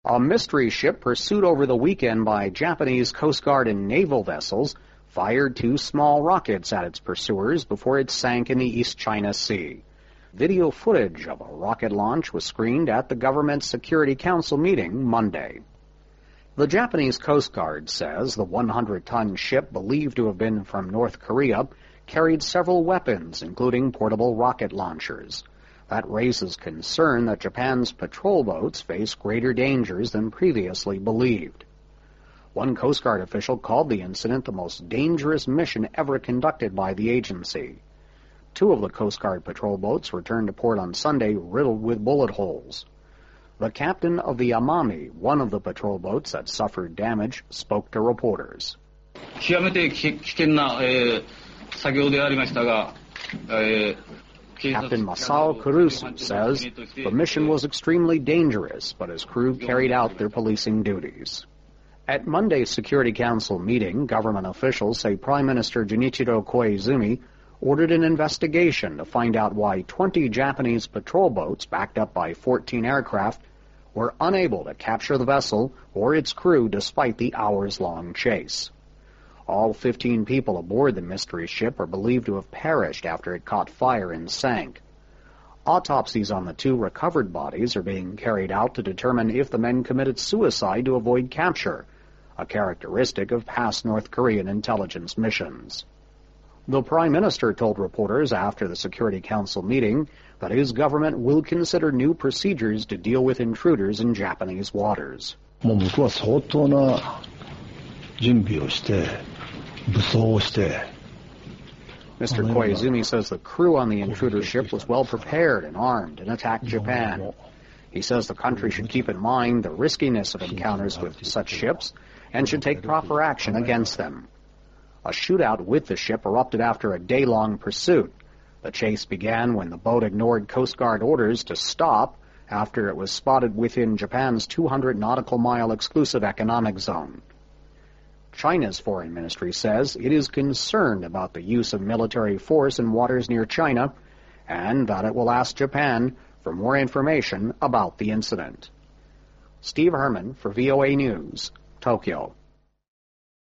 A mystery ship pursued over the weekend by Japanese Coast Guard and naval vessels fired 2 small rockets at its pursuers before it sank in the East China Sea. Video footage of a rocket launch was screened at the government's Security Council meeting Monday. The Japanese Coast Guard says the 100-ton ship believed to have been from North Korea carried several weapons, including portable rocket launchers. That raises concern that Japan's patrol boats face greater dangers than previously believed. One Coast Guard official called the incident the most dangerous mission ever conducted by the agency. 2 of the Coast Guard patrol boats returned to port on Sunday riddled with bullet holes. The captain of the Amami, one of the patrol boats that suffered damage, spoke to reporters. 極めて危険な作業でありましたが、 Captain Masao Kurusu says the mission was extremely dangerous, but his crew carried out their policing duties. At Monday's Security Council meeting, government officials say Prime Minister Junichiro Koizumi ordered an investigation to find out why 20 Japanese patrol boats backed up by 14 aircraft were unable to capture the vessel or its crew despite the hours-long chase. All 15 people aboard the mystery ship are believed to have perished after it caught fire and sank. Autopsies on the 2 recovered bodies are being carried out to determine if the men committed suicide to avoid capture, a characteristic of past North Korean intelligence missions. The Prime Minister told reporters after the Security Council meeting that his government will consider new procedures to deal with intruders in Japanese waters. もう向こうは相当な準備をして Mr. Koizumi says the crew on the intruder ship was well prepared and armed and attacked Japan. He says the country should keep in mind the riskiness of encounters with such ships and should take proper action against them. A shootout with the ship erupted after a day-long pursuit. The chase began when the boat ignored Coast Guard orders to stop after it was spotted within Japan's 200 nautical mile exclusive economic zone. China's foreign ministry says it is concerned about the use of military force in waters near China and that it will ask Japan for more information about the incident. Steve Herman for VOA News, Tokyo.